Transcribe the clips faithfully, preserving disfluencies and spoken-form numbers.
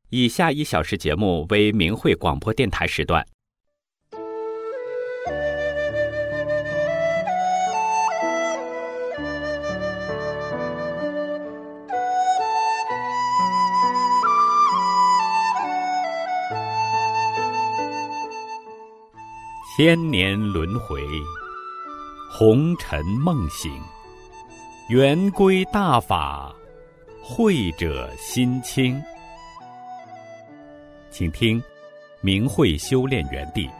以下一小时节目为明慧广播电台时段。千年轮回，红尘梦醒，圆归大法，慧者心清。请听明慧修炼园地。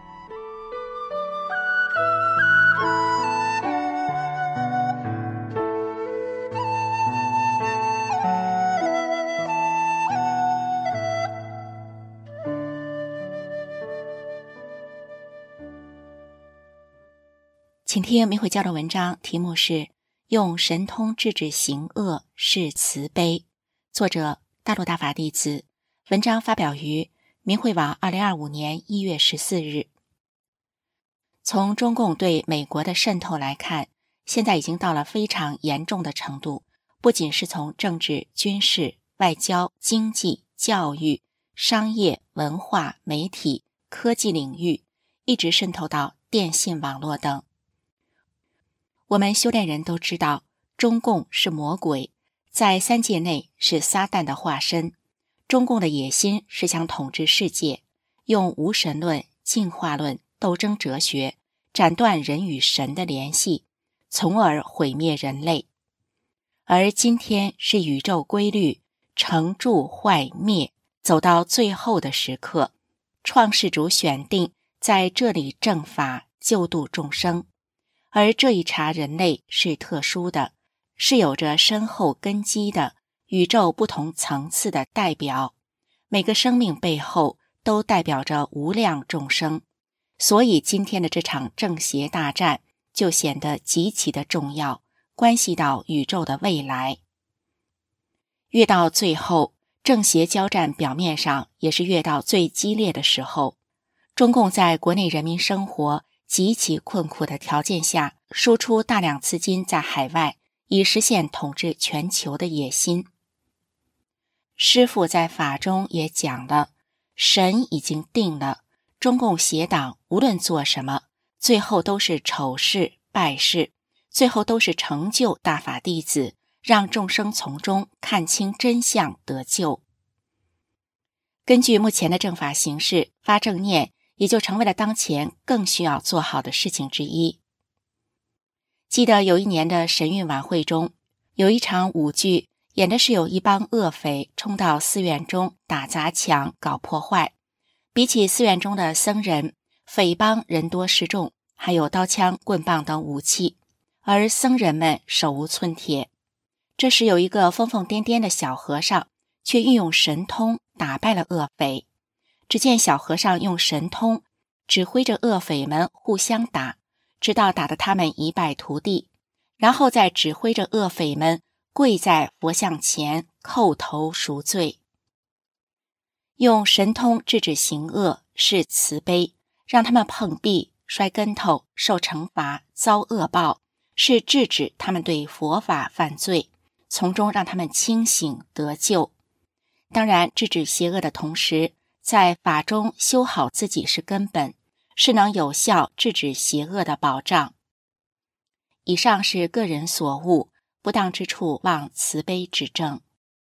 请听明慧教的文章，题目是用神通制止行恶是慈悲，作者大陆大法弟子，文章发表于明慧网二零二五年一月十四日。从中共对美国的渗透来看，现在已经到了非常严重的程度，不仅是从政治、军事、外交、经济、教育、商业、文化、媒体、科技领域，一直渗透到电信网络等。我们修炼人都知道，中共是魔鬼，在三界内是撒旦的化身。中共的野心是想统治世界，用无神论、进化论、斗争哲学斩断人与神的联系，从而毁灭人类。而今天是宇宙规律成住坏灭走到最后的时刻，创世主选定在这里正法救度众生。而这一茬人类是特殊的，是有着深厚根基的宇宙不同层次的代表，每个生命背后都代表着无量众生，所以今天的这场正邪大战就显得极其的重要，关系到宇宙的未来。越到最后，正邪交战表面上也是越到最激烈的时候，中共在国内人民生活极其困苦的条件下，输出大量资金在海外，以实现统治全球的野心。师父在法中也讲了，神已经定了，中共邪党无论做什么，最后都是丑事败事，最后都是成就大法弟子，让众生从中看清真相得救。根据目前的正法形势，发正念也就成为了当前更需要做好的事情之一。记得有一年的神韵晚会中，有一场舞剧，演的是有一帮恶匪冲到寺院中打砸抢搞破坏。比起寺院中的僧人，匪帮人多势众，还有刀枪棍棒等武器，而僧人们手无寸铁。这时有一个疯疯癫癫的小和尚，却运用神通打败了恶匪。只见小和尚用神通指挥着恶匪们互相打，直到打得他们一败涂地，然后再指挥着恶匪们跪在佛像前叩头赎罪。用神通制止行恶是慈悲，让他们碰壁、摔跟头、受惩罚、遭恶报，是制止他们对佛法犯罪，从中让他们清醒得救。当然，制止邪恶的同时，在法中修好自己是根本，是能有效制止邪恶的保障。以上是个人所悟，不当之处望慈悲指正。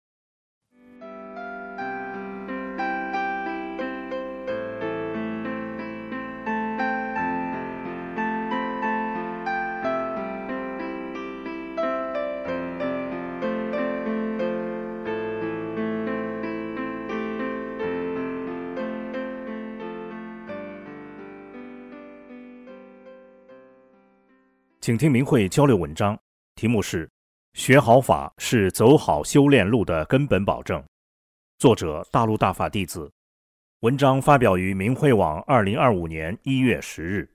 请听明慧交流文章，题目是学好法是走好修炼路的根本保证，作者大陆大法弟子，文章发表于明慧网二零二五年一月十日。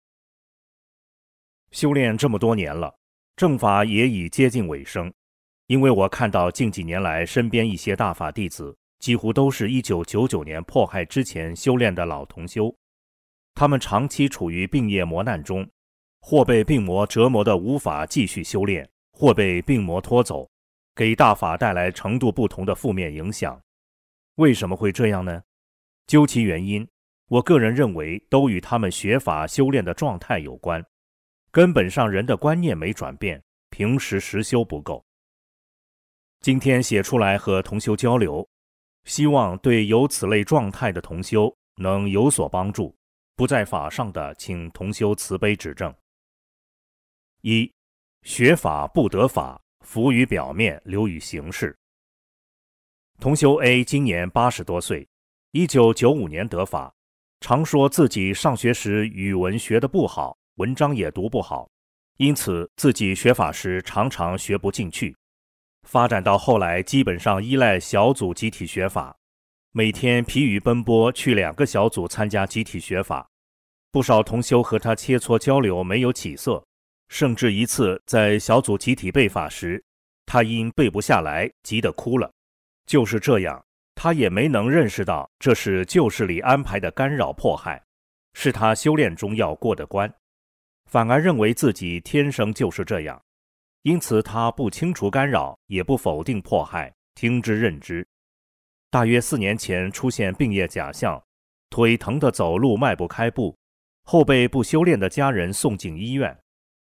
修炼这么多年了，正法也已接近尾声，因为我看到近几年来身边一些大法弟子几乎都是一九九九年迫害之前修炼的老同修，他们长期处于病业磨难中，或被病魔折磨得无法继续修炼，或被病魔拖走，给大法带来程度不同的负面影响。 为什么会这样呢？究其原因，我个人认为都与他们学法修炼的状态有关。根本上人的观念没转变，平时实修不够。今天写出来和同修交流，希望对有此类状态的同修能有所帮助。不在法上的，请同修慈悲指正。一、学法不得法，浮于表面，流于形式。同修 A 今年八十多岁，一九九五年得法，常说自己上学时语文学得不好，文章也读不好，因此自己学法时常常学不进去。发展到后来，基本上依赖小组集体学法，每天疲于奔波去两个小组参加集体学法。不少同修和他切磋交流没有起色，甚至一次在小组集体背法时，他因背不下来急得哭了。就是这样，他也没能认识到这是旧事里安排的干扰迫害，是他修炼中要过的关，反而认为自己天生就是这样，因此他不清除干扰，也不否定迫害，听之任之。大约四年前出现病业假象，腿疼的走路迈不开步，后被不修炼的家人送进医院。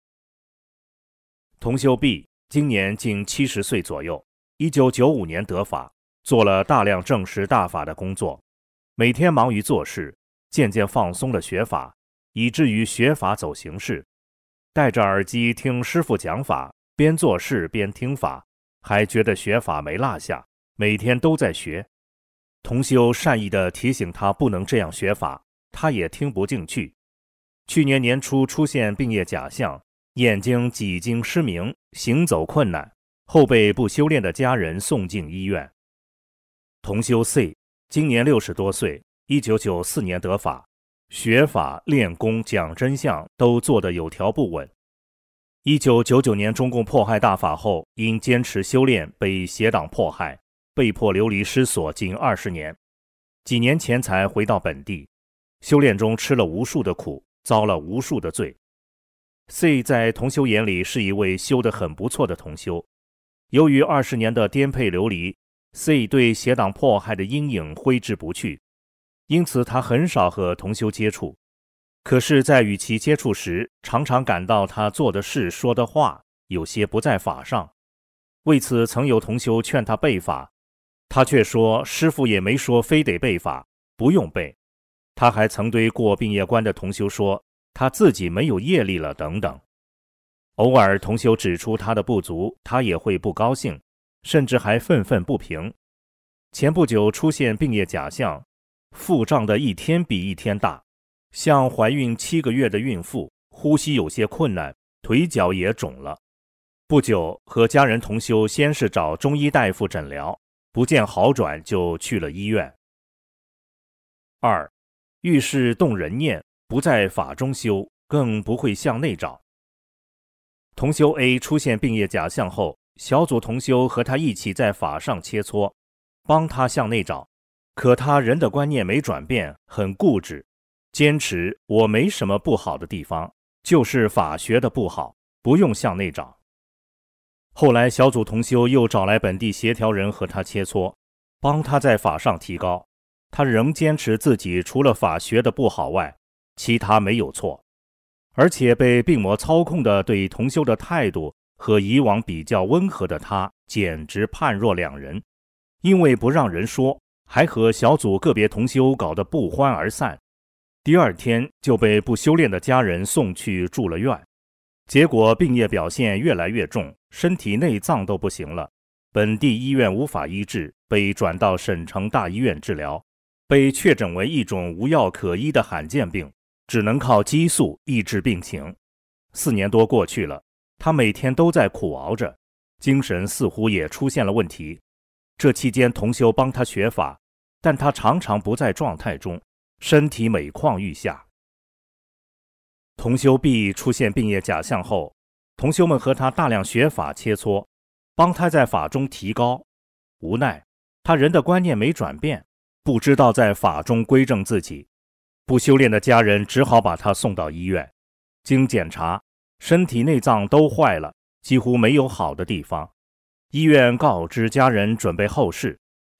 同修 B 今年近七十岁左右，一九九五年得法，做了大量正式大法的工作，每天忙于做事，渐渐放松了学法，以至于学法走形式，戴着耳机听师父讲法，边做事边听法，还觉得学法没落下，每天都在学。同修善意地提醒他不能这样学法，他也听不进去。去年年初出现病业假象，眼睛几经失明，行走困难，后被不修炼的家人送进医院。同修 C 今年六十多岁，一九九四年得法，学法、练功、讲真相都做得有条不紊。一九九九年中共迫害大法后，因坚持修炼被邪党迫害，被迫流离失所近二十年，几年前才回到本地。修炼中吃了无数的苦，遭了无数的罪。C 在同修眼里是一位修得很不错的同修。由于二十年的颠沛流离， C 对邪党迫害的阴影挥之不去，因此他很少和同修接触。可是在与其接触时，常常感到他做的事说的话有些不在法上。为此曾有同修劝他背法，他却说师父也没说非得背法，不用背。他还曾对过病业关的同修说他自己没有业力了等等。偶尔同修指出他的不足，他也会不高兴，甚至还愤愤不平。前不久出现病业假象，腹胀的一天比一天大，像怀孕七个月的孕妇，呼吸有些困难，腿脚也肿了。不久和家人同修先是找中医大夫诊疗，不见好转就去了医院。二、遇事动人念，不在法中修，更不会向内找。同修 A 出现病业假象后，小组同修和他一起在法上切磋，帮他向内找。可他人的观念没转变，很固执，坚持我没什么不好的地方，就是法学的不好，不用向内找。后来小组同修又找来本地协调人和他切磋，帮他在法上提高。他仍坚持自己除了法学的不好外，其他没有错，而且被病魔操控的对同修的态度和以往比较温和的他简直判若两人。因为不让人说，还和小组个别同修搞得不欢而散。第二天就被不修炼的家人送去住了院，结果病业表现越来越重，身体内脏都不行了。本地医院无法医治，被转到省城大医院治疗，被确诊为一种无药可医的罕见病，只能靠激素抑制病情。四年多过去了，他每天都在苦熬着，精神似乎也出现了问题。这期间同修帮他学法，但他常常不在状态中，身体每况愈下。同修 B 出现病业假象后，同修们和他大量学法切磋，帮他在法中提高。无奈他人的观念没转变，不知道在法中归正自己。不修炼的家人只好把他送到医院，经检查，身体内脏都坏了，几乎没有好的地方。医院告知家人准备后事，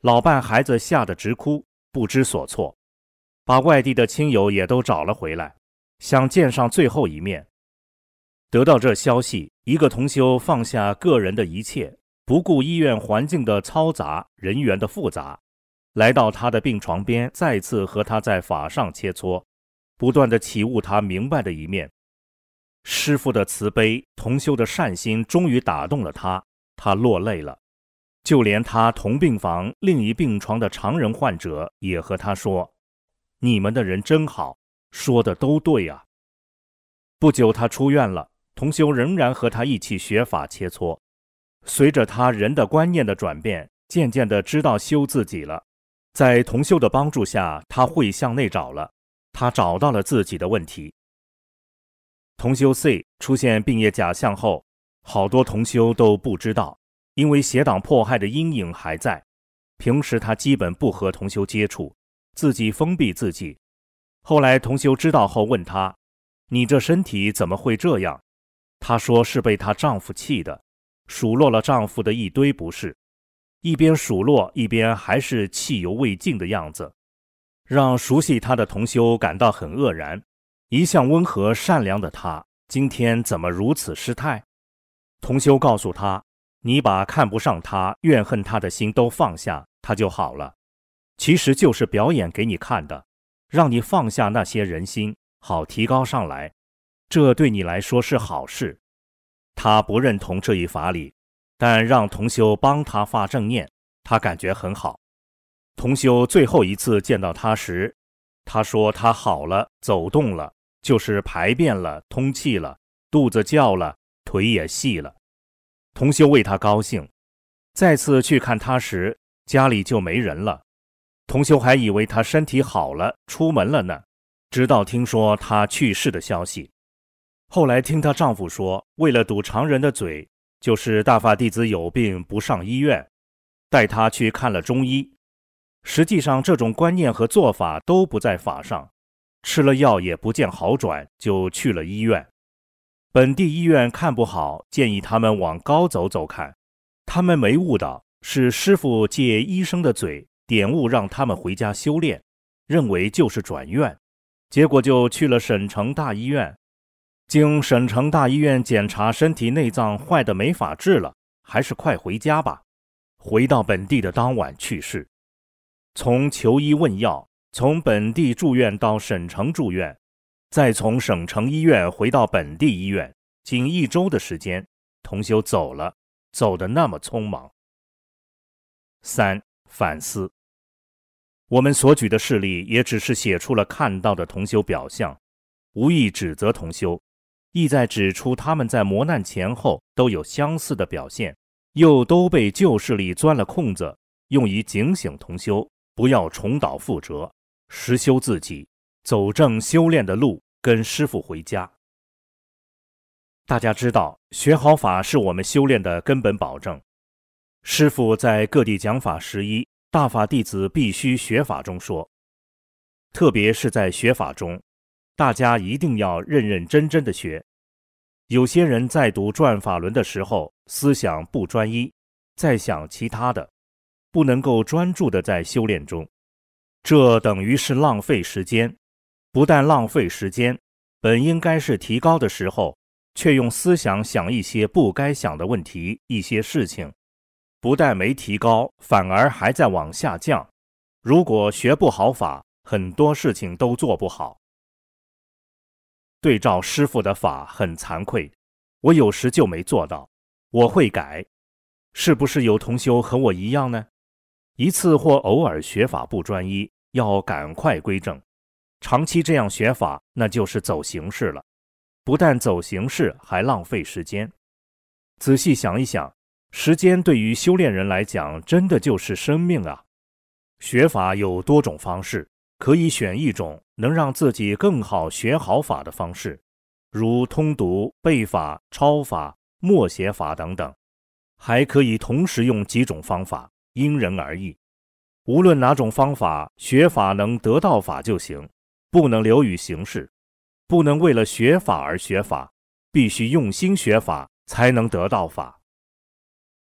老伴孩子吓得直哭，不知所措，把外地的亲友也都找了回来，想见上最后一面。得到这消息，一个同修放下个人的一切，不顾医院环境的嘈杂，人员的复杂，来到他的病床边，再次和他在法上切磋，不断地启悟他明白的一面。师父的慈悲，同修的善心终于打动了他，他落泪了。就连他同病房另一病床的常人患者也和他说：你们的人真好，说的都对啊。不久他出院了，同修仍然和他一起学法切磋。随着他人的观念的转变，渐渐地知道修自己了。在同修的帮助下，他会向内找了，他找到了自己的问题。同修 C 出现病业假象后，好多同修都不知道，因为邪党迫害的阴影还在。平时他基本不和同修接触，自己封闭自己。后来同修知道后问他：你这身体怎么会这样？她说是被她丈夫气的，数落了丈夫的一堆不是，一边数落一边还是气犹未尽的样子，让熟悉她的同修感到很愕然。一向温和善良的她，今天怎么如此失态？同修告诉她：你把看不上她、怨恨她的心都放下，她就好了。其实就是表演给你看的，让你放下那些人心，好提高上来，这对你来说是好事。他不认同这一法理，但让同修帮他发正念，他感觉很好。同修最后一次见到他时，他说他好了，走动了，就是排便了，通气了，肚子叫了，腿也细了。同修为他高兴。再次去看他时，家里就没人了。同修还以为他身体好了，出门了呢，直到听说他去世的消息。后来听她丈夫说，为了堵常人的嘴，就是大法弟子有病不上医院，带她去看了中医。实际上这种观念和做法都不在法上，吃了药也不见好转，就去了医院。本地医院看不好，建议他们往高走走看。他们没悟到，是师父借医生的嘴点悟，让他们回家修炼，认为就是转院，结果就去了省城大医院。经省城大医院检查，身体内脏坏得没法治了，还是快回家吧。回到本地的当晚去世。从求医问药，从本地住院到省城住院，再从省城医院回到本地医院，仅一周的时间，同修走了，走得那么匆忙。三、反思。我们所举的事例也只是写出了看到的同修表象，无意指责同修，意在指出他们在磨难前后都有相似的表现，又都被旧势力钻了空子，用以警醒同修不要重蹈覆辙，实修自己，走正修炼的路，跟师父回家。大家知道，学好法是我们修炼的根本保证。师父在各地讲法十一，大法弟子必须学法中说，特别是在学法中，大家一定要认认真真的学。有些人在读转法轮的时候，思想不专一，在想其他的，不能够专注的在修炼中，这等于是浪费时间。不但浪费时间，本应该是提高的时候，却用思想想一些不该想的问题，一些事情，不但没提高，反而还在往下降。如果学不好法，很多事情都做不好。对照师父的法很惭愧，我有时就没做到，我会改。是不是有同修和我一样呢？一次或偶尔学法不专一，要赶快归正。长期这样学法，那就是走形式了。不但走形式，还浪费时间。仔细想一想，时间对于修炼人来讲，真的就是生命啊。学法有多种方式，可以选一种能让自己更好学好法的方式，如通读、背法、抄法、默写法等等。还可以同时用几种方法，因人而异。无论哪种方法，学法能得到法就行，不能流于形式，不能为了学法而学法，必须用心学法才能得到法。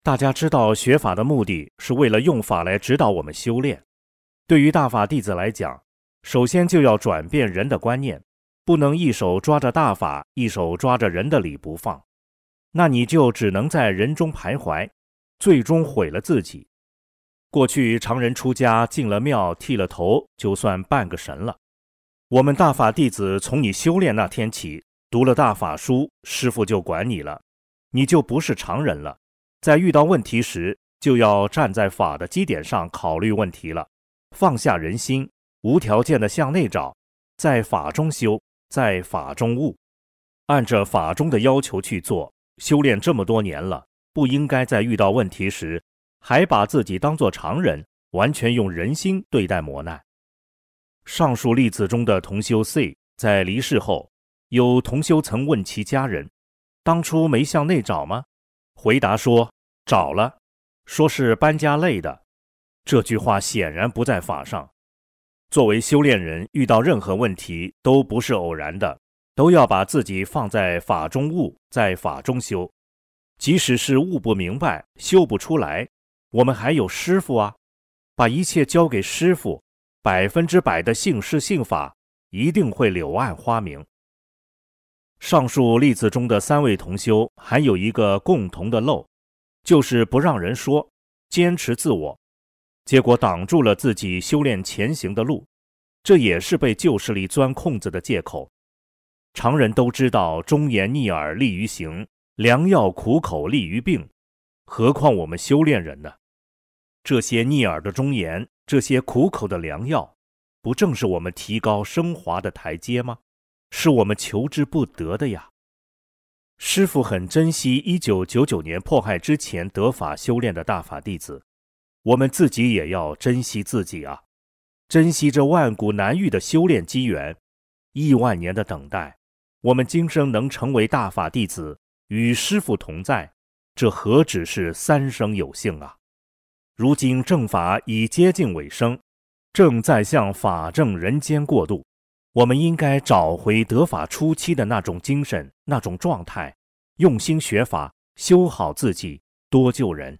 大家知道学法的目的是为了用法来指导我们修炼。对于大法弟子来讲，首先就要转变人的观念，不能一手抓着大法，一手抓着人的理不放，那你就只能在人中徘徊，最终毁了自己。过去常人出家进了庙剃了头，就算半个神了。我们大法弟子从你修炼那天起，读了大法书，师父就管你了，你就不是常人了。在遇到问题时，就要站在法的基点上考虑问题了，放下人心，无条件的向内找，在法中修，在法中悟，按着法中的要求去做。修炼这么多年了，不应该在遇到问题时还把自己当作常人，完全用人心对待磨难。上述例子中的同修 C 在离世后，有同修曾问其家人，当初没向内找吗？回答说找了，说是搬家累的。这句话显然不在法上。作为修炼人，遇到任何问题都不是偶然的，都要把自己放在法中悟，在法中修。即使是悟不明白，修不出来，我们还有师父啊，把一切交给师父，百分之百的信师信法，一定会柳暗花明。上述例子中的三位同修还有一个共同的漏，就是不让人说，坚持自我，结果挡住了自己修炼前行的路，这也是被旧势力钻空子的借口。常人都知道忠言逆耳利于行，良药苦口利于病，何况我们修炼人呢？这些逆耳的忠言，这些苦口的良药，不正是我们提高升华的台阶吗？是我们求之不得的呀。师父很珍惜一九九九年迫害之前得法修炼的大法弟子，我们自己也要珍惜自己啊，珍惜这万古难遇的修炼机缘。亿万年的等待，我们今生能成为大法弟子，与师父同在，这何止是三生有幸啊！如今正法已接近尾声，正在向法正人间过渡，我们应该找回得法初期的那种精神，那种状态，用心学法，修好自己，多救人。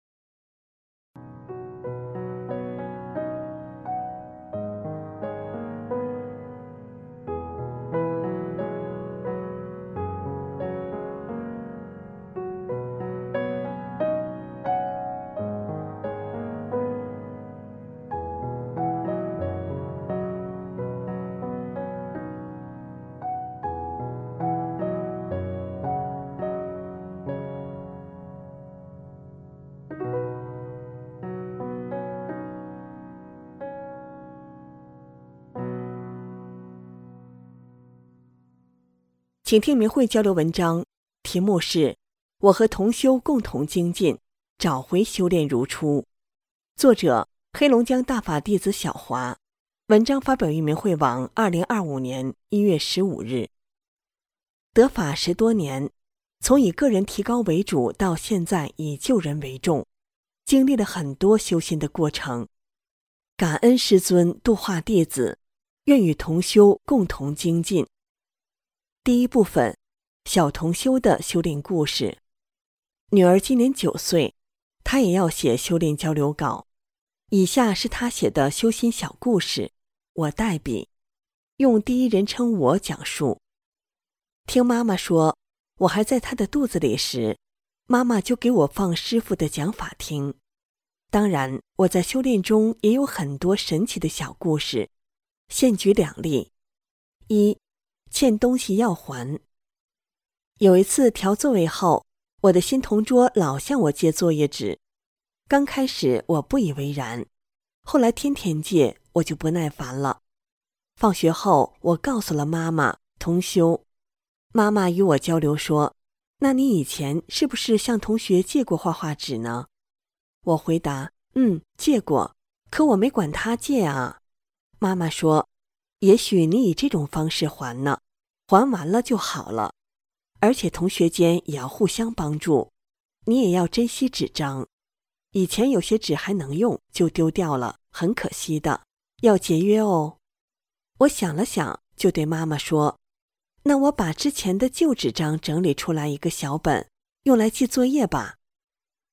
请听明慧交流文章，题目是我和同修共同精进，找回修炼如初。作者黑龙江大法弟子小华，文章发表于明慧网二零二五年一月十五日。得法十多年，从以个人提高为主，到现在以救人为重，经历了很多修心的过程。感恩师尊度化弟子，愿与同修共同精进。第一部分，小同修的修炼故事。女儿今年九岁，她也要写修炼交流稿。以下是她写的修心小故事，我代笔，用第一人称我讲述。听妈妈说，我还在她的肚子里时，妈妈就给我放师父的讲法听。当然，我在修炼中也有很多神奇的小故事，现举两例。一，欠东西要还。有一次调座位后，我的新同桌老向我借作业纸。刚开始我不以为然，后来天天借，我就不耐烦了。放学后，我告诉了妈妈、同修。妈妈与我交流说，那你以前是不是向同学借过画画纸呢？我回答，嗯，借过，可我没管他借啊。妈妈说，也许你以这种方式还呢，还完了就好了。而且同学间也要互相帮助，你也要珍惜纸张。以前有些纸还能用，就丢掉了，很可惜的，要节约哦。我想了想，就对妈妈说，那我把之前的旧纸张整理出来一个小本，用来记作业吧。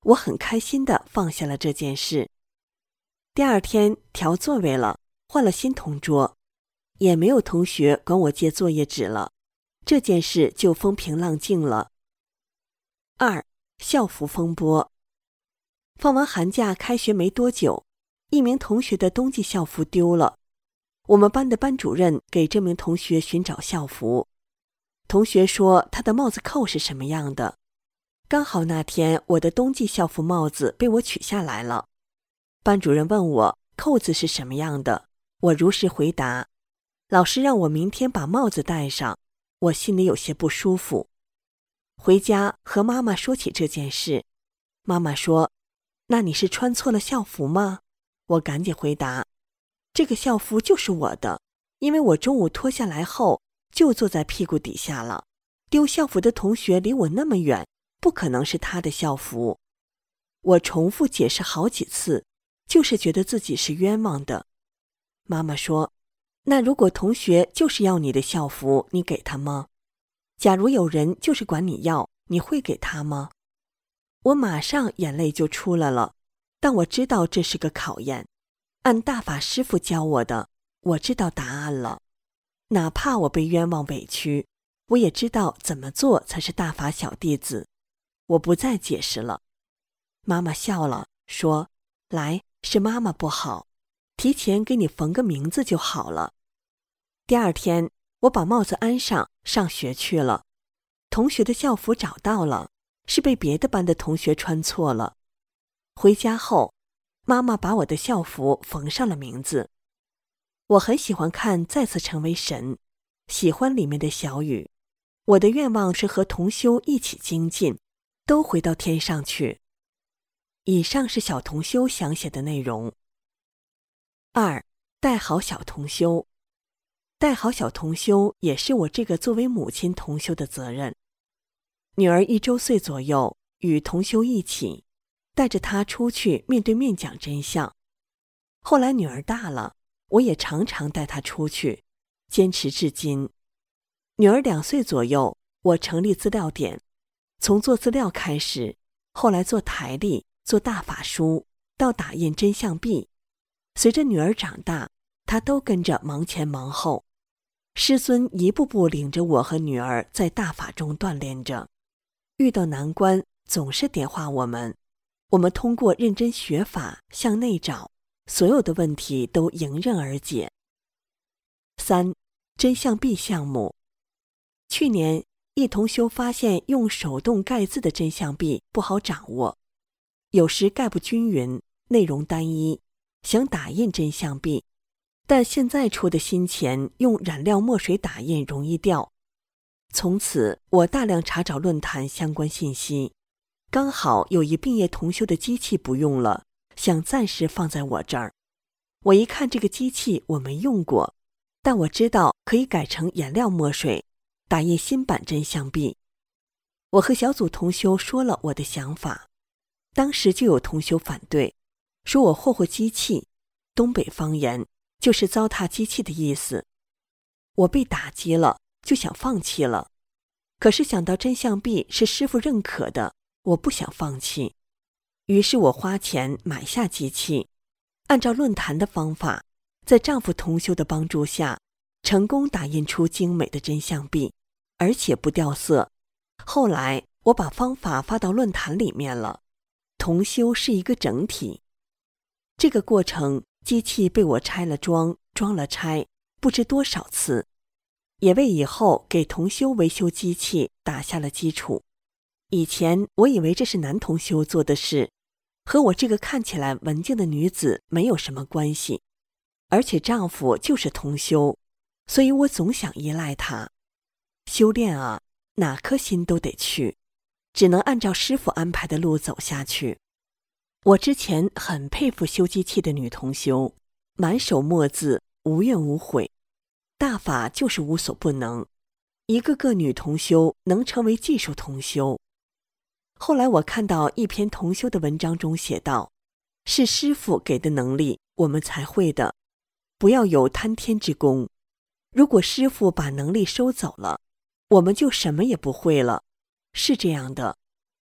我很开心地放下了这件事。第二天调座位了，换了新同桌，也没有同学管我借作业纸了，这件事就风平浪静了。二、校服风波。放完寒假开学没多久，一名同学的冬季校服丢了，我们班的班主任给这名同学寻找校服。同学说他的帽子扣是什么样的，刚好那天我的冬季校服帽子被我取下来了。班主任问我扣子是什么样的，我如实回答。老师让我明天把帽子戴上，我心里有些不舒服。回家和妈妈说起这件事，妈妈说：“那你是穿错了校服吗？”我赶紧回答：“这个校服就是我的，因为我中午脱下来后就坐在屁股底下了。丢校服的同学离我那么远，不可能是他的校服。”我重复解释好几次，就是觉得自己是冤枉的。妈妈说：“那如果同学就是要你的校服，你给他吗？假如有人就是管你要，你会给他吗？”我马上眼泪就出来了，但我知道这是个考验。按大法师父教我的，我知道答案了。哪怕我被冤枉委屈，我也知道怎么做才是大法小弟子。我不再解释了。妈妈笑了，说：“来，是妈妈不好，提前给你缝个名字就好了。”第二天，我把帽子安上，上学去了。同学的校服找到了，是被别的班的同学穿错了。回家后，妈妈把我的校服缝上了名字。我很喜欢看《再次成为神》，喜欢里面的小雨。我的愿望是和同修一起精进，都回到天上去。以上是小同修想写的内容。二、带好小同修。带好小同修也是我这个作为母亲同修的责任。女儿一周岁左右，与同修一起，带着她出去面对面讲真相。后来女儿大了，我也常常带她出去，坚持至今。女儿两岁左右，我成立资料点，从做资料开始，后来做台历，做大法书，到打印真相币。随着女儿长大，她都跟着忙前忙后。师尊一步步领着我和女儿在大法中锻炼着，遇到难关总是点化我们，我们通过认真学法向内找，所有的问题都迎刃而解。三、真相币项目。去年一同修发现用手动盖字的真相币不好掌握，有时盖不均匀，内容单一，想打印真相币，但现在出的新钱用染料墨水打印容易掉。从此我大量查找论坛相关信息，刚好有一毕业同修的机器不用了，想暂时放在我这儿。我一看这个机器我没用过，但我知道可以改成颜料墨水，打印新版真相币。我和小组同修说了我的想法，当时就有同修反对，说我霍霍机器，东北方言就是糟蹋机器的意思。我被打击了，就想放弃了。可是想到真相币是师父认可的，我不想放弃。于是我花钱买下机器，按照论坛的方法，在丈夫同修的帮助下，成功打印出精美的真相币，而且不掉色。后来我把方法发到论坛里面了。同修是一个整体。这个过程，机器被我拆了装，装了拆，不知多少次，也为以后给同修维修机器打下了基础。以前我以为这是男同修做的事，和我这个看起来文静的女子没有什么关系，而且丈夫就是同修，所以我总想依赖他。修炼啊，哪颗心都得去，只能按照师父安排的路走下去。我之前很佩服修机器的女同修，满手墨字，无怨无悔。大法就是无所不能，一个个女同修能成为技术同修。后来我看到一篇同修的文章中写道，是师父给的能力，我们才会的，不要有贪天之功。如果师父把能力收走了，我们就什么也不会了。是这样的，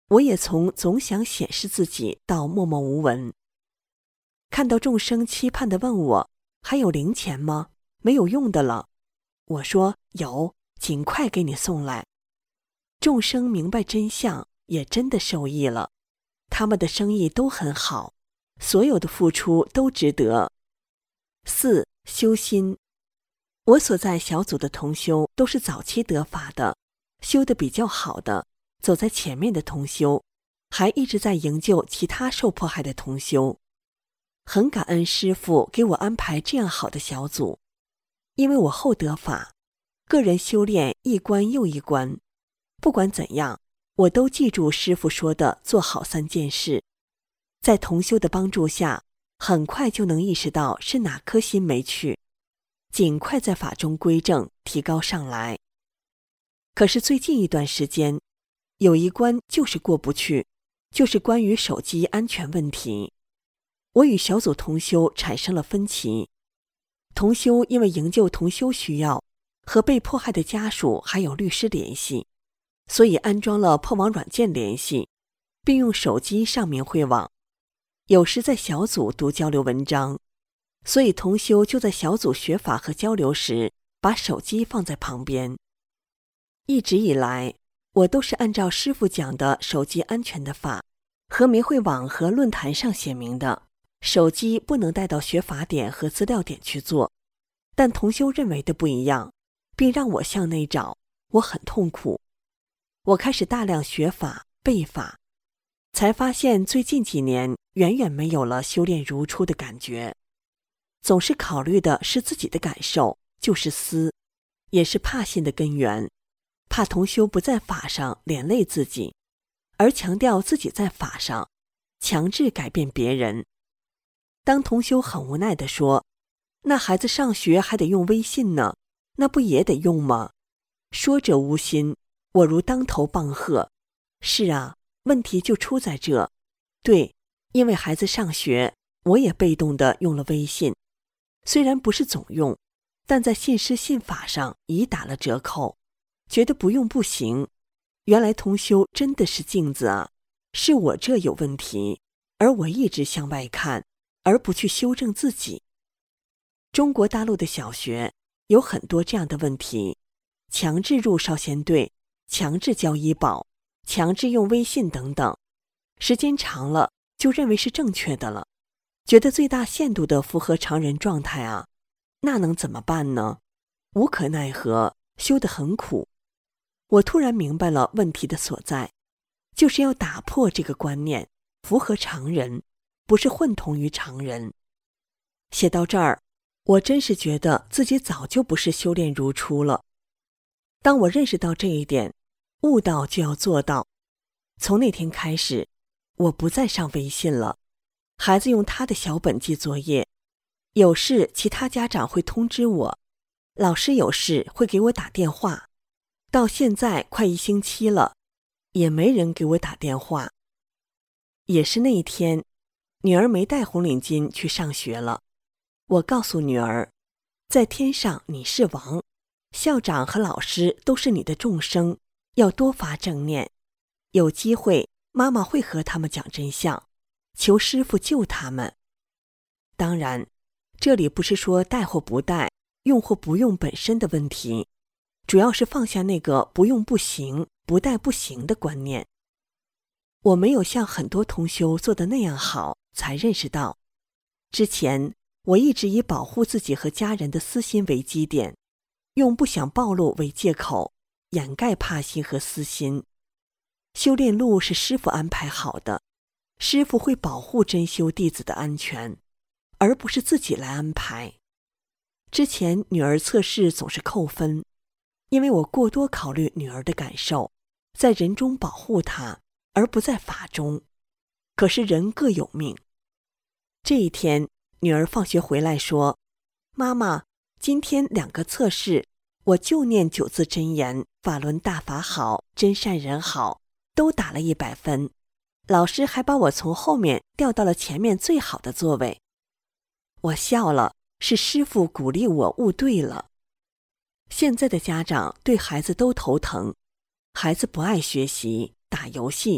我也从总想显示自己到默默无闻。看到众生期盼地问我，还有零钱吗？没有用的了。我说有，尽快给你送来。众生明白真相，也真的受益了。他们的生意都很好，所有的付出都值得。四、修心。我所在小组的同修都是早期得法的，修得比较好的，走在前面的同修，还一直在营救其他受迫害的同修。很感恩师父给我安排这样好的小组，因为我后得法，个人修炼一关又一关，不管怎样，我都记住师父说的做好三件事。在同修的帮助下，很快就能意识到是哪颗心没去，尽快在法中归正，提高上来。可是最近一段时间，有一关就是过不去，就是关于手机安全问题。我与小组同修产生了分歧。同修因为营救同修需要，和被迫害的家属还有律师联系，所以安装了破网软件联系，并用手机上明慧网。有时在小组读交流文章，所以同修就在小组学法和交流时，把手机放在旁边。一直以来，我都是按照师父讲的手机安全的法，和明慧网和论坛上写明的，手机不能带到学法点和资料点去做。但同修认为的不一样，并让我向内找，我很痛苦。我开始大量学法、背法，才发现最近几年远远没有了修炼如初的感觉。总是考虑的是自己的感受，就是思，也是怕心的根源。怕同修不在法上连累自己，而强调自己在法上，强制改变别人。当同修很无奈地说，那孩子上学还得用微信呢，那不也得用吗？说者无心，我如当头棒喝。是啊，问题就出在这。对，因为孩子上学，我也被动地用了微信，虽然不是总用，但在信师信法上已打了折扣，觉得不用不行。原来同修真的是镜子啊，是我这有问题，而我一直向外看，而不去修正自己。中国大陆的小学有很多这样的问题，强制入少先队，强制交医保，强制用微信等等，时间长了就认为是正确的了，觉得最大限度地符合常人状态啊，那能怎么办呢？无可奈何，修得很苦。我突然明白了问题的所在，就是要打破这个观念，符合常人，不是混同于常人。写到这儿，我真是觉得自己早就不是修炼如初了。当我认识到这一点，悟到就要做到。从那天开始，我不再上微信了，孩子用他的小本记作业，有事其他家长会通知我，老师有事会给我打电话。到现在快一星期了，也没人给我打电话。也是那一天，女儿没带红领巾去上学了。我告诉女儿，在天上你是王，校长和老师都是你的众生，要多发正念。有机会，妈妈会和他们讲真相，求师父救他们。当然，这里不是说带或不带，用或不用本身的问题，主要是放下那个不用不行，不带不行的观念。我没有像很多同修做的那样好，才认识到，之前我一直以保护自己和家人的私心为基点，用不想暴露为借口，掩盖怕心和私心。修炼路是师父安排好的，师父会保护真修弟子的安全，而不是自己来安排。之前女儿测试总是扣分，因为我过多考虑女儿的感受，在人中保护她，而不在法中。可是人各有命。这一天，女儿放学回来说，妈妈，今天两个测试，我就念九字真言，法轮大法好，真善人好，都打了一百分，老师还把我从后面调到了前面最好的座位。我笑了，是师父鼓励我悟对了。现在的家长对孩子都头疼，孩子不爱学习，打游戏，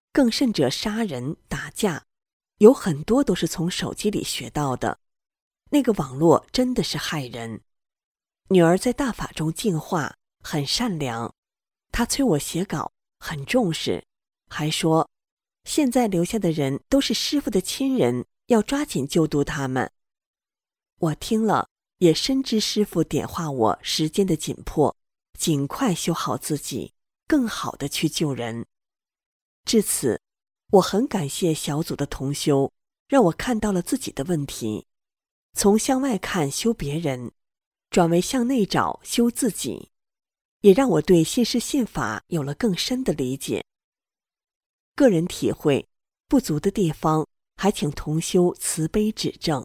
更甚者杀人打架，有很多都是从手机里学到的。那个网络真的是害人。女儿在大法中净化，很善良，她催我写稿，很重视，还说现在留下的人都是师父的亲人，要抓紧救度他们。我听了也深知师父点化我时间的紧迫，尽快修好自己，更好地去救人。至此，我很感谢小组的同修，让我看到了自己的问题，从向外看修别人，转为向内找修自己，也让我对信师信法有了更深的理解。个人体会不足的地方，还请同修慈悲指正。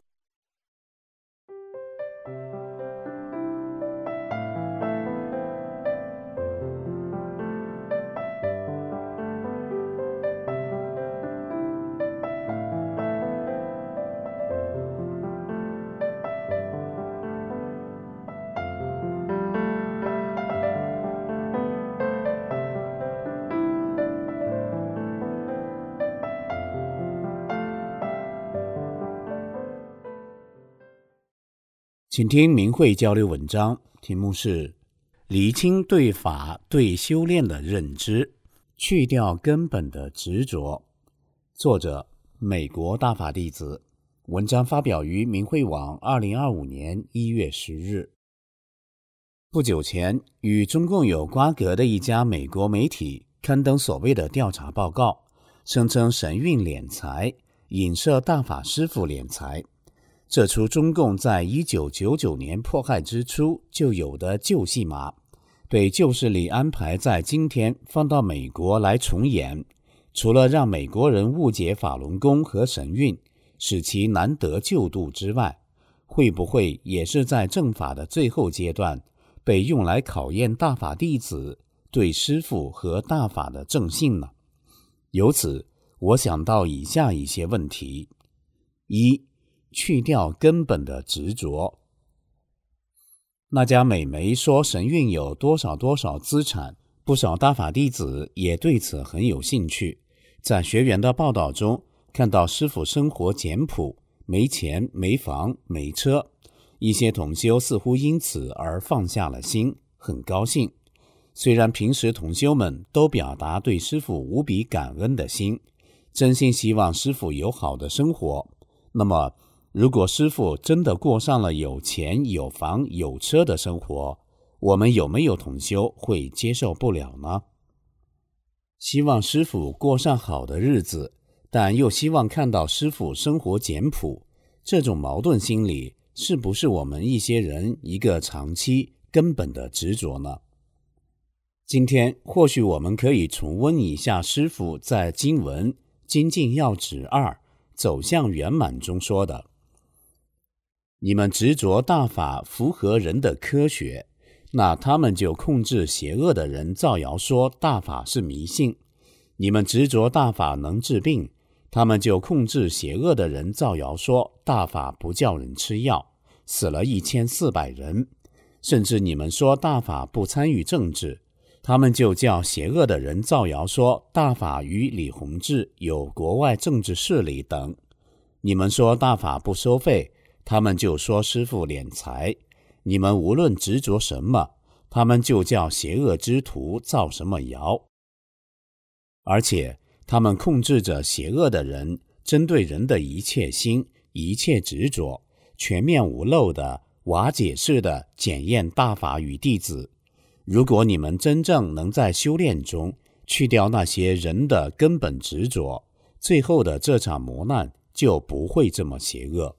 请听明慧交流文章，题目是厘清对法对修炼的认知，去掉根本的执着。作者美国大法弟子，文章发表于明慧网二零二五年一月十日。不久前，与中共有瓜葛的一家美国媒体刊登所谓的调查报告，声称神韵敛财，影射大法师父敛财。这出中共在一九九九年迫害之初就有的旧戏码，被旧势力安排在今天放到美国来重演，除了让美国人误解法轮功和神韵，使其难得救度之外，会不会也是在正法的最后阶段被用来考验大法弟子对师父和大法的正信呢？由此我想到以下一些问题：一、去掉根本的执着。那家美媒说神韵有多少多少资产，不少大法弟子也对此很有兴趣。在学员的报道中看到师父生活简朴，没钱没房没车，一些同修似乎因此而放下了心，很高兴。虽然平时同修们都表达对师父无比感恩的心，真心希望师父有好的生活，那么如果师父真的过上了有钱有房有车的生活，我们有没有同修会接受不了呢？希望师父过上好的日子，但又希望看到师父生活简朴，这种矛盾心理是不是我们一些人一个长期根本的执着呢？今天或许我们可以重温一下师父在经文《精进要旨二走向圆满》中说的：你们执着大法符合人的科学，那他们就控制邪恶的人造谣说大法是迷信；你们执着大法能治病，他们就控制邪恶的人造谣说大法不叫人吃药，死了一千四百人；甚至你们说大法不参与政治，他们就叫邪恶的人造谣说大法与李洪志有国外政治势力等；你们说大法不收费，他们就说师父敛财；你们无论执着什么，他们就叫邪恶之徒造什么谣。而且他们控制着邪恶的人针对人的一切心一切执着，全面无漏的瓦解式的检验大法与弟子。如果你们真正能在修炼中去掉那些人的根本执着，最后的这场磨难就不会这么邪恶。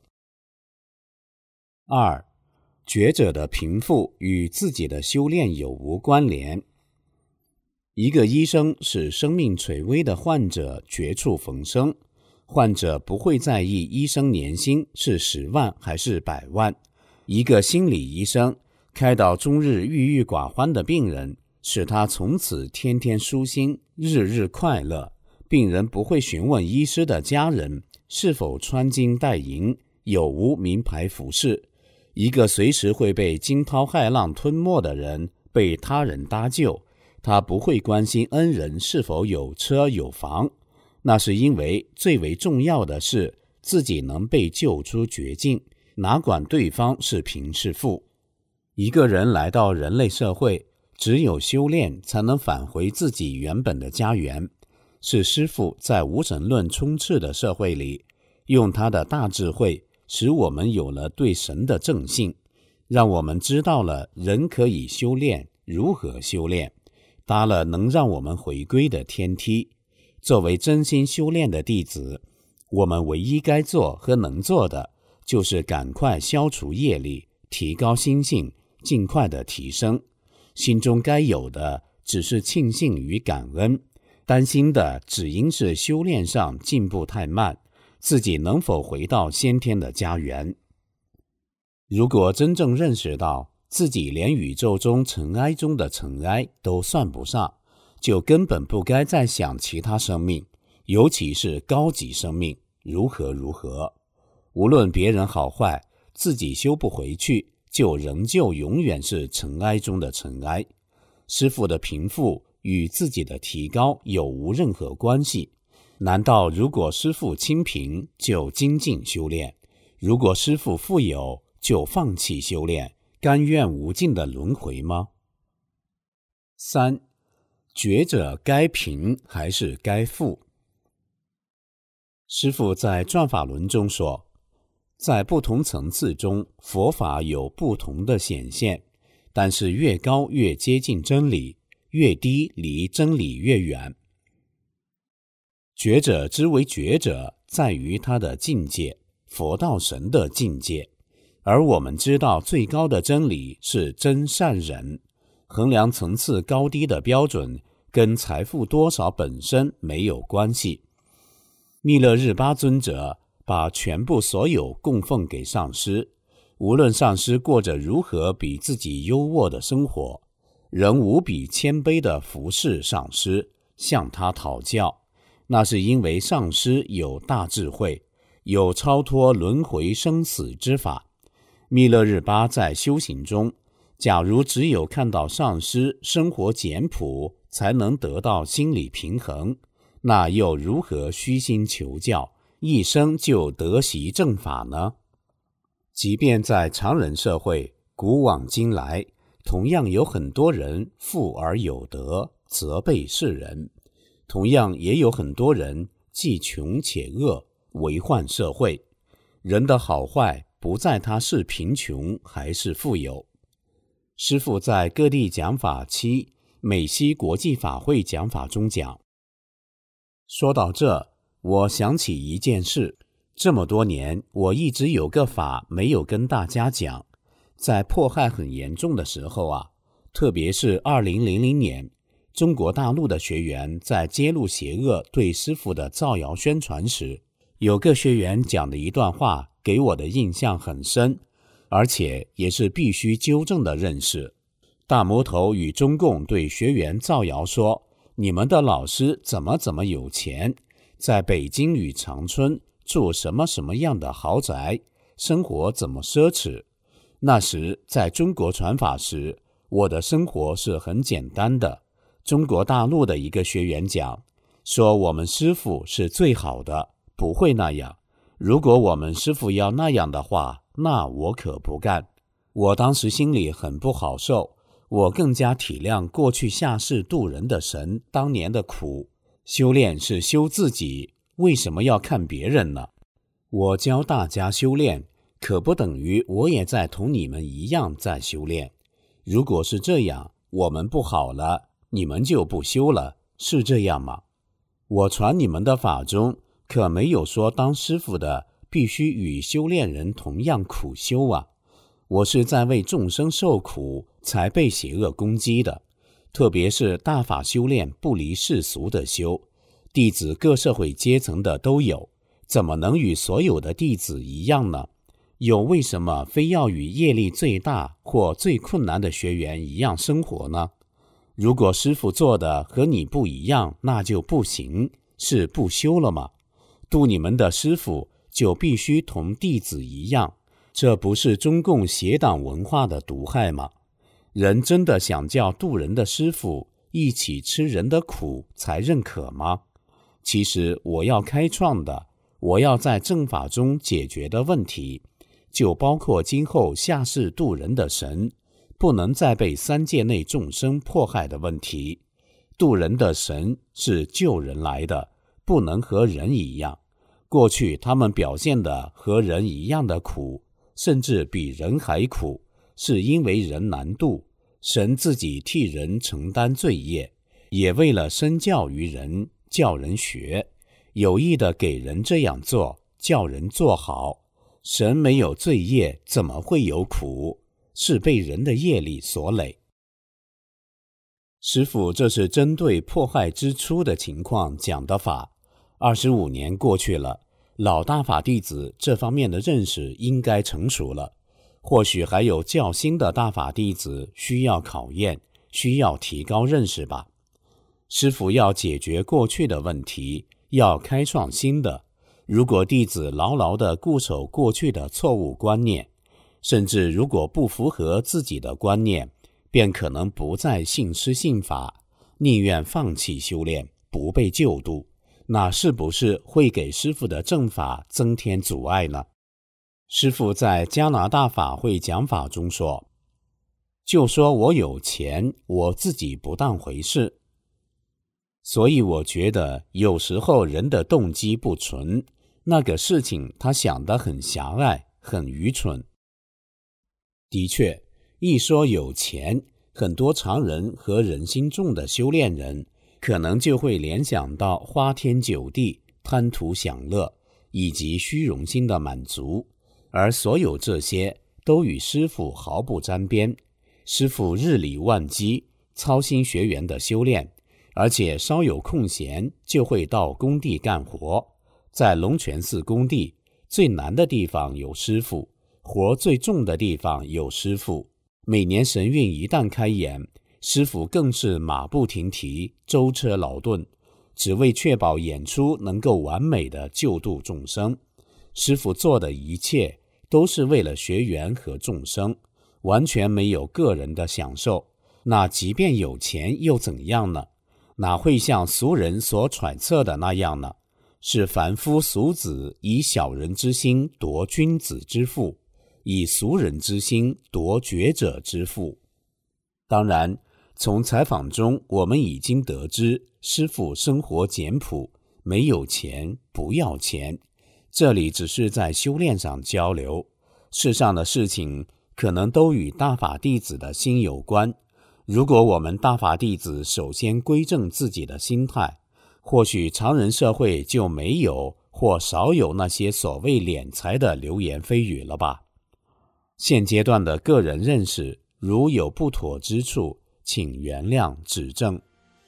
二、觉者的贫富与自己的修炼有无关联？一个医生使生命垂危的患者绝处逢生，患者不会在意医生年薪是十万还是百万。一个心理医生开导终日郁郁寡欢的病人，使他从此天天舒心，日日快乐。病人不会询问医师的家人是否穿金戴银，有无名牌服饰。一个随时会被惊涛骇浪吞没的人被他人搭救，他不会关心恩人是否有车有房， 那是因为最为重要的是自己能被救出绝境，哪管对方是贫是富。一个人来到人类社会，只有修炼才能返回自己原本的家园。是师父在无神论充斥的社会里，用他的大智慧使我们有了对神的正信，让我们知道了人可以修炼，如何修炼，搭了能让我们回归的天梯。作为真心修炼的弟子，我们唯一该做和能做的，就是赶快消除业力，提高心性，尽快的提升。心中该有的只是庆幸与感恩，担心的只因是修炼上进步太慢，自己能否回到先天的家园。如果真正认识到自己连宇宙中尘埃中的尘埃都算不上，就根本不该再想其他生命，尤其是高级生命如何如何。无论别人好坏，自己修不回去，就仍旧永远是尘埃中的尘埃。师父的贫富与自己的提高有无任何关系？难道如果师父清贫就精进修炼，如果师父富有就放弃修炼，甘愿无尽的轮回吗？三，觉者该贫还是该富？师父在转法轮中说，在不同层次中，佛法有不同的显现，但是越高越接近真理，越低离真理越远。觉者之为觉者，在于他的境界，佛道神的境界。而我们知道最高的真理是真善忍，衡量层次高低的标准跟财富多少本身没有关系。密勒日巴尊者把全部所有供奉给上师，无论上师过着如何比自己优渥的生活，仍无比谦卑地服侍上师，向他讨教。那是因为上师有大智慧，有超脱轮回生死之法。密勒日巴在修行中，假如只有看到上师生活简朴才能得到心理平衡，那又如何虚心求教，一生就得习正法呢？即便在常人社会，古往今来，同样有很多人富而有德，责备世人；同样也有很多人既穷且恶，为患社会。人的好坏不在他是贫穷还是富有。师父在各地讲法期美西国际法会讲法中讲，说到这，我想起一件事，这么多年我一直有个法没有跟大家讲。在迫害很严重的时候啊，特别是二零零零年，中国大陆的学员在揭露邪恶对师父的造谣宣传时，有个学员讲的一段话给我的印象很深，而且也是必须纠正的认识。大魔头与中共对学员造谣说，你们的老师怎么怎么有钱，在北京与长春住什么什么样的豪宅，生活怎么奢侈。那时在中国传法时，我的生活是很简单的。中国大陆的一个学员讲，说我们师父是最好的，不会那样。如果我们师父要那样的话，那我可不干。我当时心里很不好受，我更加体谅过去下世渡人的神当年的苦。修炼是修自己，为什么要看别人呢？我教大家修炼，可不等于我也在同你们一样在修炼。如果是这样，我们不好了，你们就不修了，是这样吗？我传你们的法中，可没有说当师父的必须与修炼人同样苦修啊。我是在为众生受苦才被邪恶攻击的，特别是大法修炼不离世俗的修，弟子各社会阶层的都有，怎么能与所有的弟子一样呢？又为什么非要与业力最大或最困难的学员一样生活呢？如果师父做的和你不一样，那就不行，是不修了吗？度你们的师父就必须同弟子一样，这不是中共邪党文化的毒害吗？人真的想叫度人的师父一起吃人的苦才认可吗？ 其实我要开创的，我要在正法中解决的问题，就包括今后下世度人的神不能再被三界内众生迫害的问题。度人的神是救人来的，不能和人一样。过去他们表现的和人一样的苦，甚至比人还苦，是因为人难度，神自己替人承担罪业，也为了身教于人，叫人学，有意的给人这样做，叫人做好。神没有罪业，怎么会有苦？是被人的业力所累。师父这是针对迫害之初的情况讲的法。二十五年过去了，老大法弟子这方面的认识应该成熟了，或许还有较新的大法弟子需要考验，需要提高认识吧。师父要解决过去的问题，要开创新的。如果弟子牢牢地固守过去的错误观念，甚至如果不符合自己的观念，便可能不再信师信法，宁愿放弃修炼，不被救度，那是不是会给师父的正法增添阻碍呢？师父在加拿大法会讲法中说，就说我有钱，我自己不当回事。所以我觉得有时候人的动机不纯，那个事情他想得很狭隘，很愚蠢。的确，一说有钱，很多常人和人心重的修炼人可能就会联想到花天酒地、贪图享乐以及虚荣心的满足，而所有这些都与师父毫不沾边。师父日理万机，操心学员的修炼，而且稍有空闲就会到工地干活。在龙泉寺工地，最难的地方有师父，活最重的地方有师父。每年神韵一旦开演，师父更是马不停蹄，舟车劳顿，只为确保演出能够完美的救度众生。师父做的一切都是为了学员和众生，完全没有个人的享受。那即便有钱又怎样呢？哪会像俗人所揣测的那样呢？是凡夫俗子以小人之心夺君子之腹，以俗人之心夺觉者之腹。当然，从采访中我们已经得知，师父生活简朴，没有钱，不要钱。这里只是在修炼上交流，世上的事情可能都与大法弟子的心有关。如果我们大法弟子首先归正自己的心态，或许常人社会就没有或少有那些所谓敛财的流言蜚语了吧。现阶段的个人认识，如有不妥之处，请原谅指正。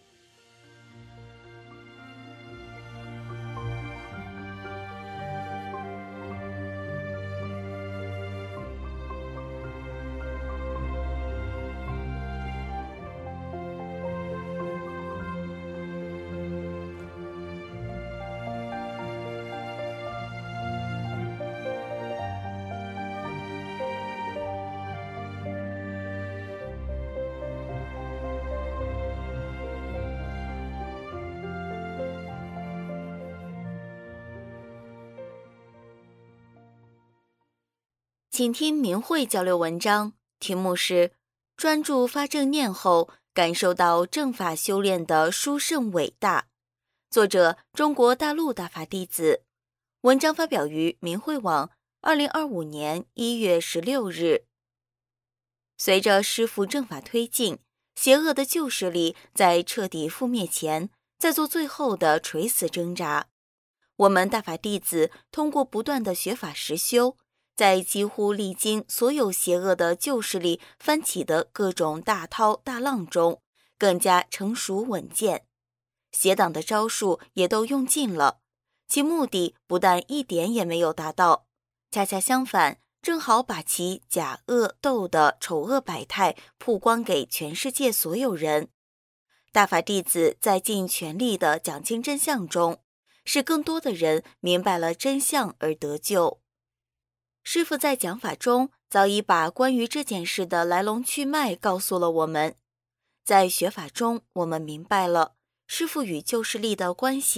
请听明慧交流文章，题目是专注发正念后感受到正法修炼的殊胜伟大，作者中国大陆大法弟子，文章发表于明慧网二零二五年一月十六日。随着师父正法推进，邪恶的旧势力在彻底覆灭前，在做最后的垂死挣扎。我们大法弟子通过不断的学法实修，在几乎历经所有邪恶的旧势力翻起的各种大涛大浪中，更加成熟稳健。邪党的招数也都用尽了，其目的不但一点也没有达到，恰恰相反，正好把其假恶斗的丑恶百态曝光给全世界所有人。大法弟子在尽全力的讲清真相中，使更多的人明白了真相而得救。师父在讲法中早已把关于这件事的来龙去脉告诉了我们。在学法中，我们明白了师父与旧势力的关系，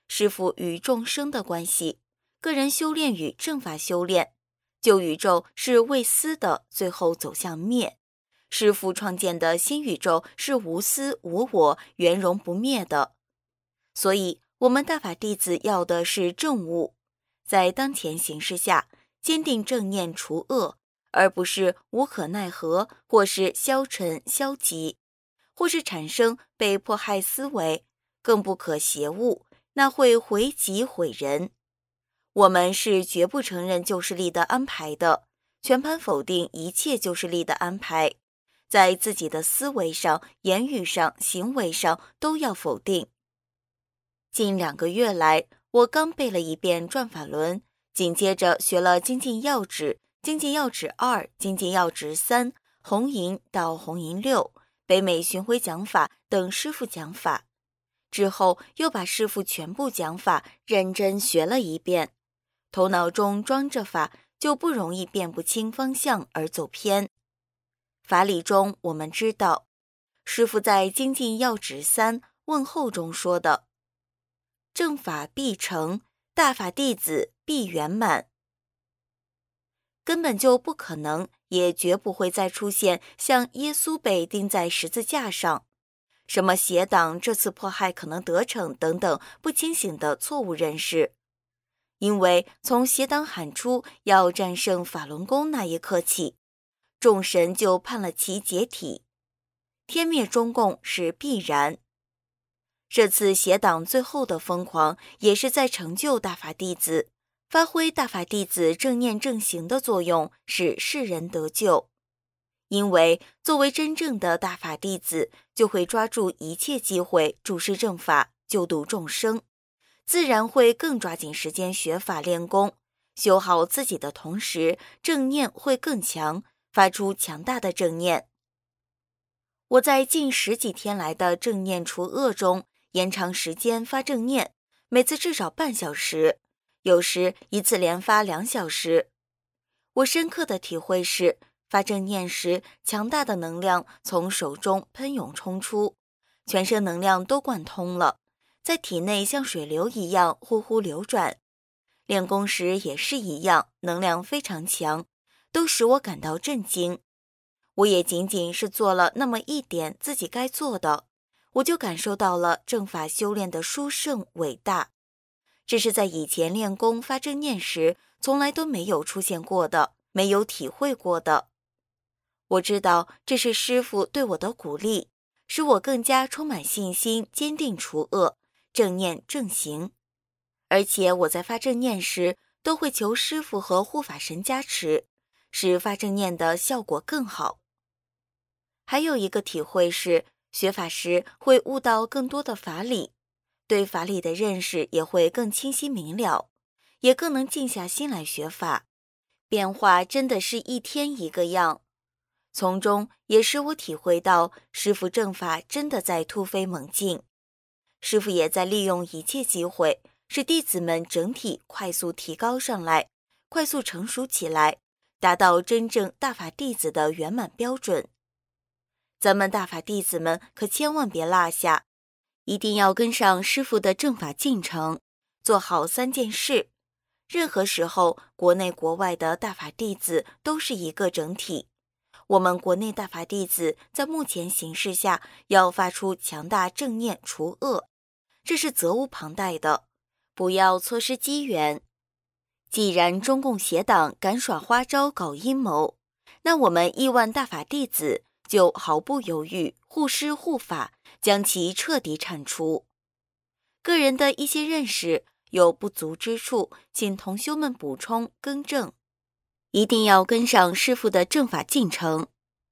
师父与众生的关系，个人修炼与正法修炼，旧宇宙是未思的，最后走向灭。师父创建的新宇宙是无私无我、圆融不灭的。所以我们大法弟子要的是正悟，在当前形势下坚定正念除恶，而不是无可奈何，或是消沉消极，或是产生被迫害思维，更不可邪恶，那会毁己毁人。我们是绝不承认旧势力的安排的，全盘否定一切旧势力的安排，在自己的思维上、言语上、行为上都要否定。近两个月来，我刚背了一遍转法轮，紧接着学了精进要旨、精进要旨二、精进要旨三、红银到红银六、北美巡回讲法等师父讲法，之后又把师父全部讲法认真学了一遍，头脑中装着法，就不容易辨不清方向而走偏。法理中我们知道，师父在精进要旨三问候中说的，正法必成，大法弟子必圆满，根本就不可能，也绝不会再出现像耶稣被钉在十字架上，什么邪党这次迫害可能得逞等等不清醒的错误认识。因为从邪党喊出要战胜法轮功那一刻起，众神就判了其解体，天灭中共是必然。这次邪党最后的疯狂，也是在成就大法弟子，发挥大法弟子正念正行的作用，使世人得救。因为作为真正的大法弟子，就会抓住一切机会注释正法，救度众生，自然会更抓紧时间学法练功，修好自己的同时，正念会更强，发出强大的正念。我在近十几天来的正念除恶中，延长时间发正念，每次至少半小时，有时一次连发两小时。我深刻的体会是，发正念时，强大的能量从手中喷涌冲出，全身能量都贯通了，在体内像水流一样呼呼流转。练功时也是一样，能量非常强，都使我感到震惊。我也仅仅是做了那么一点自己该做的，我就感受到了正法修炼的殊胜伟大，这是在以前练功发正念时从来都没有出现过的，没有体会过的。我知道这是师父对我的鼓励，使我更加充满信心，坚定除恶，正念正行。而且我在发正念时都会求师父和护法神加持，使发正念的效果更好。还有一个体会是，学法时会悟到更多的法理，对法理的认识也会更清晰明了，也更能静下心来学法，变化真的是一天一个样。从中也使我体会到师父正法真的在突飞猛进，师父也在利用一切机会，使弟子们整体快速提高上来，快速成熟起来，达到真正大法弟子的圆满标准。咱们大法弟子们可千万别落下，一定要跟上师父的正法进程，做好三件事。任何时候，国内国外的大法弟子都是一个整体。我们国内大法弟子在目前形势下，要发出强大正念除恶，这是责无旁贷的，不要错失机缘。既然中共邪党敢耍花招搞阴谋，那我们亿万大法弟子就毫不犹豫护师护法，将其彻底铲除。个人的一些认识有不足之处，请同修们补充更正，一定要跟上师父的正法进程。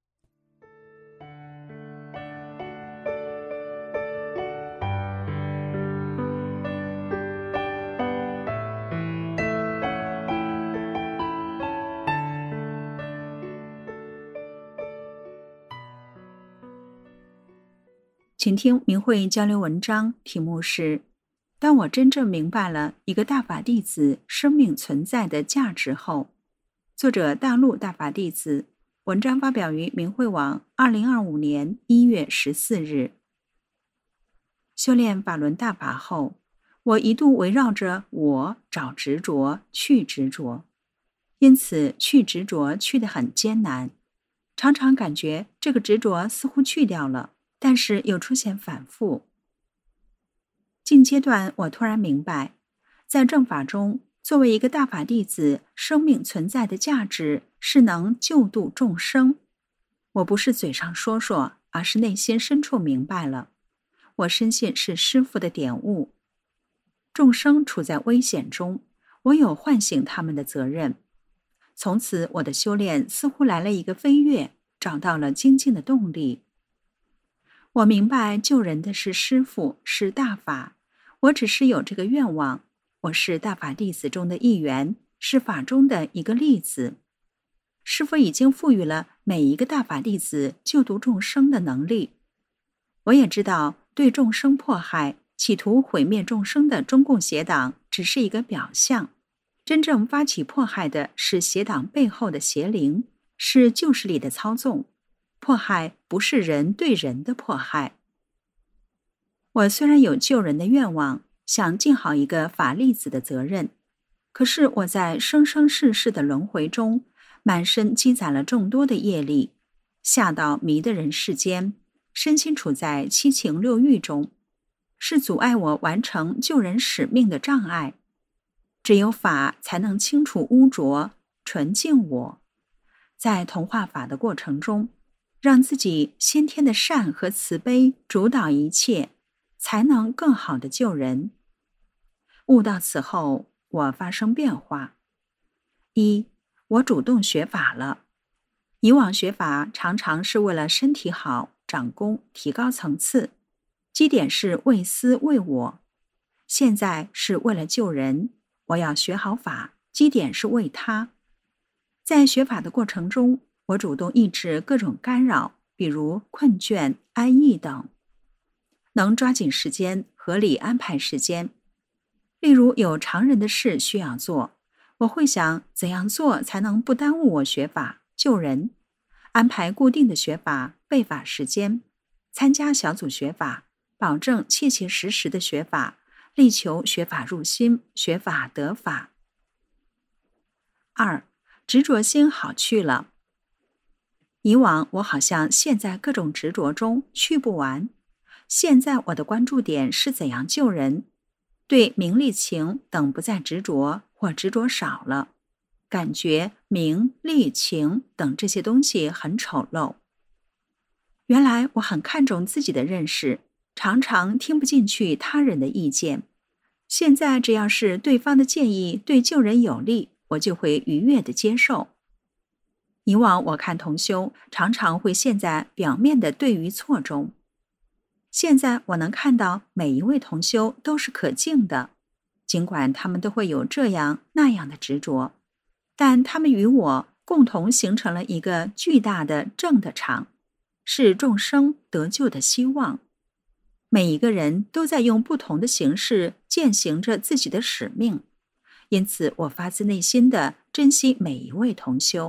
请听明慧交流文章，题目是当我真正明白了一个大法弟子生命存在的价值后。作者大陆大法弟子，文章发表于明慧网二零二五年一月十四日。修炼法轮大法后， 我一度围绕着我找执着，去执着，因此去执着去得很艰难，常常感觉这个执着似乎去掉了，但是又出现反复。近阶段我突然明白，在正法中，作为一个大法弟子，生命存在的价值是能救度众生。我不是嘴上说说，而是内心深处明白了。我深信是师父的点悟。众生处在危险中，我有唤醒他们的责任。从此我的修炼似乎来了一个飞跃，找到了精进的动力。我明白救人的是师父，是大法，我只是有这个愿望。我是大法弟子中的一员，是法中的一个例子。师父已经赋予了每一个大法弟子救度众生的能力。我也知道，对众生迫害、企图毁灭众生的中共邪党只是一个表象，真正发起迫害的是邪党背后的邪灵，是旧势力的操纵。迫害不是人对人的迫害。我虽然有救人的愿望，想尽好一个法弟子的责任，可是我在生生世世的轮回中，满身积攒了众多的业力，下到迷的人世间，身心处在七情六欲中，是阻碍我完成救人使命的障碍。只有法才能清除污浊，纯净我。在同化法的过程中，让自己先天的善和慈悲主导一切，才能更好的救人。悟到此后，我发生变化。一，我主动学法了。以往学法常常是为了身体好、长功、提高层次，基点是为私为我。现在是为了救人，我要学好法，基点是为他。在学法的过程中，我主动抑制各种干扰，比如困倦、安逸等，能抓紧时间，合理安排时间。例如有常人的事需要做，我会想怎样做才能不耽误我学法救人，安排固定的学法备法时间，参加小组学法，保证切切实实的学法，力求学法入心，学法得法。二，执着心好去了。以往我好像陷在各种执着中去不完，现在我的关注点是怎样救人，对名利情等不再执着，或执着少了，感觉名利情等这些东西很丑陋。原来我很看重自己的认识，常常听不进去他人的意见，现在只要是对方的建议对救人有利，我就会愉悦地接受。以往我看同修常常会陷在表面的对与错中，现在我能看到每一位同修都是可敬的，尽管他们都会有这样那样的执着，但他们与我共同形成了一个巨大的正的场，是众生得救的希望。每一个人都在用不同的形式践行着自己的使命，因此我发自内心的珍惜每一位同修。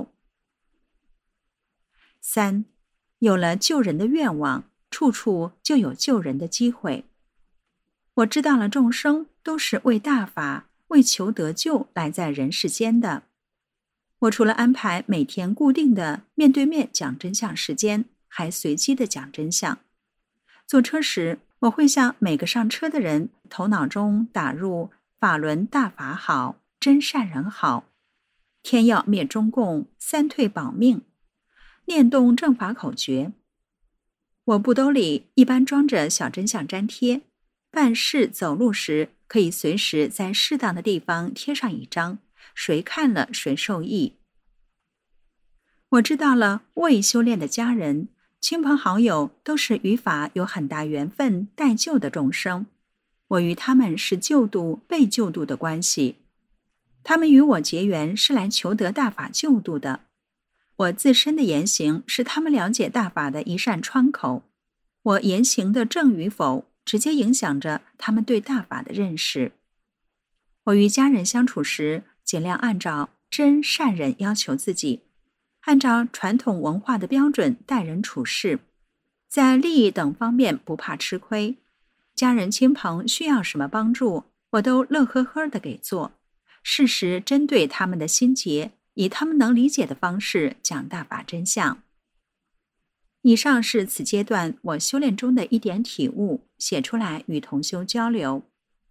三，有了救人的愿望，处处就有救人的机会。我知道了众生都是为大法、为求得救来在人世间的。我除了安排每天固定的面对面讲真相时间，还随机的讲真相。坐车时，我会向每个上车的人头脑中打入法轮大法好，真善人好，天要灭中共，三退保命，念动正法口诀。我布兜里一般装着小真相粘贴，办事走路时可以随时在适当的地方贴上一张，谁看了谁受益。我知道了未修炼的家人、亲朋好友都是与法有很大缘分待救的众生，我与他们是救度被救度的关系，他们与我结缘是来求得大法救度的。我自身的言行是他们了解大法的一扇窗口，我言行的正与否直接影响着他们对大法的认识。我与家人相处时，尽量按照真善忍要求自己，按照传统文化的标准待人处事，在利益等方面不怕吃亏。家人亲朋需要什么帮助， 我都乐呵呵地给做，适时针对他们的心结，以他们能理解的方式讲大法真相。以上是此阶段我修炼中的一点体悟，写出来与同修交流。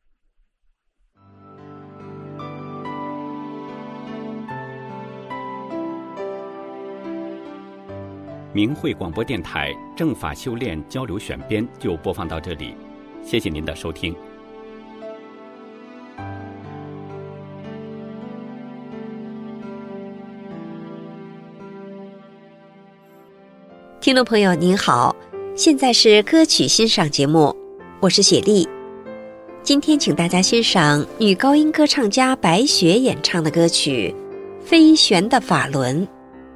明慧广播电台正法修炼交流选编就播放到这里，谢谢您的收听。 听众朋友您好，现在是歌曲欣赏节目，我是雪莉。今天请大家欣赏女高音歌唱家白雪演唱的歌曲《飞旋的法轮》。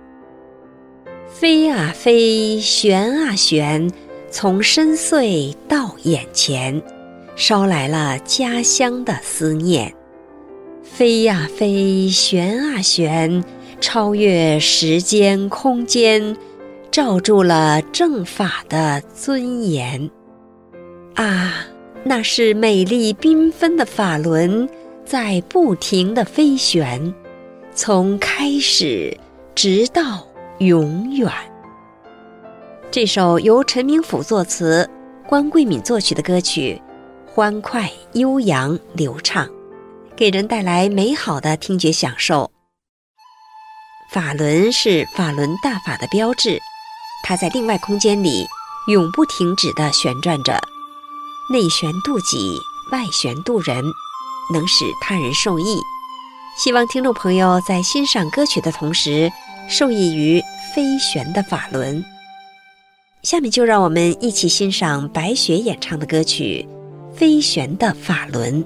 飞啊飞，旋啊旋，从深邃到眼前，捎来了家乡的思念。飞啊飞，旋啊旋，超越时间空间，罩住了正法的尊严。啊，那是美丽缤纷的法轮在不停地飞旋，从开始直到永远。这首由陈明甫作词、关桂敏作曲的歌曲，欢快、悠扬、流畅，给人带来美好的听觉享受。法轮是法轮大法的标志，它在另外空间里永不停止地旋转着，内旋度己，外旋度人，能使他人受益。希望听众朋友在欣赏歌曲的同时，受益于飞旋的法轮。下面就让我们一起欣赏白雪演唱的歌曲《飞旋的法轮》。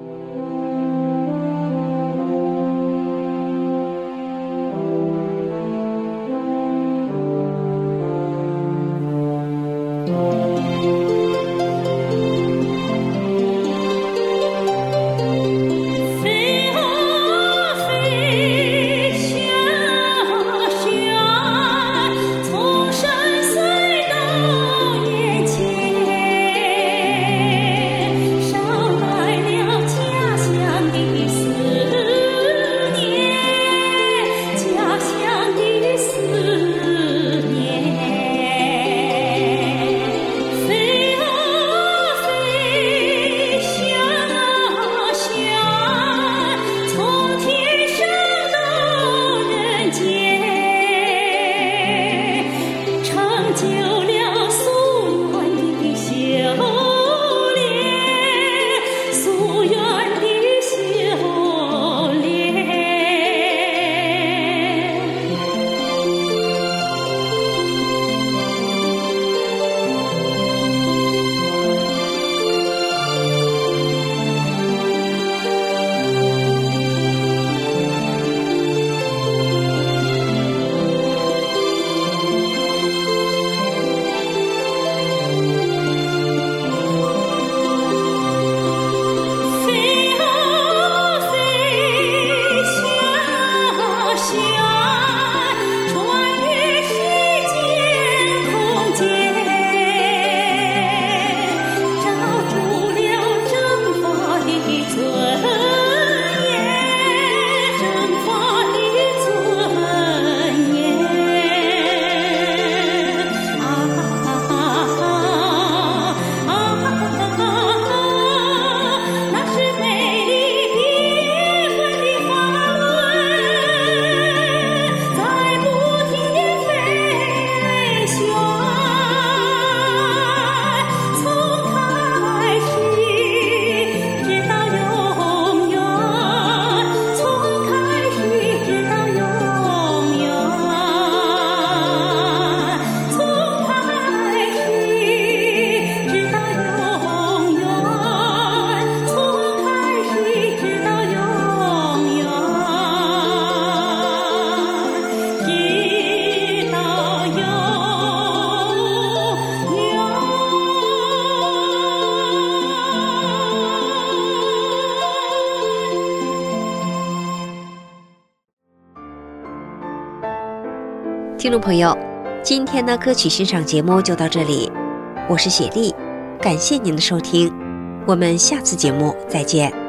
听众朋友，今天的歌曲欣赏节目就到这里，我是雪莉，感谢您的收听，我们下次节目再见。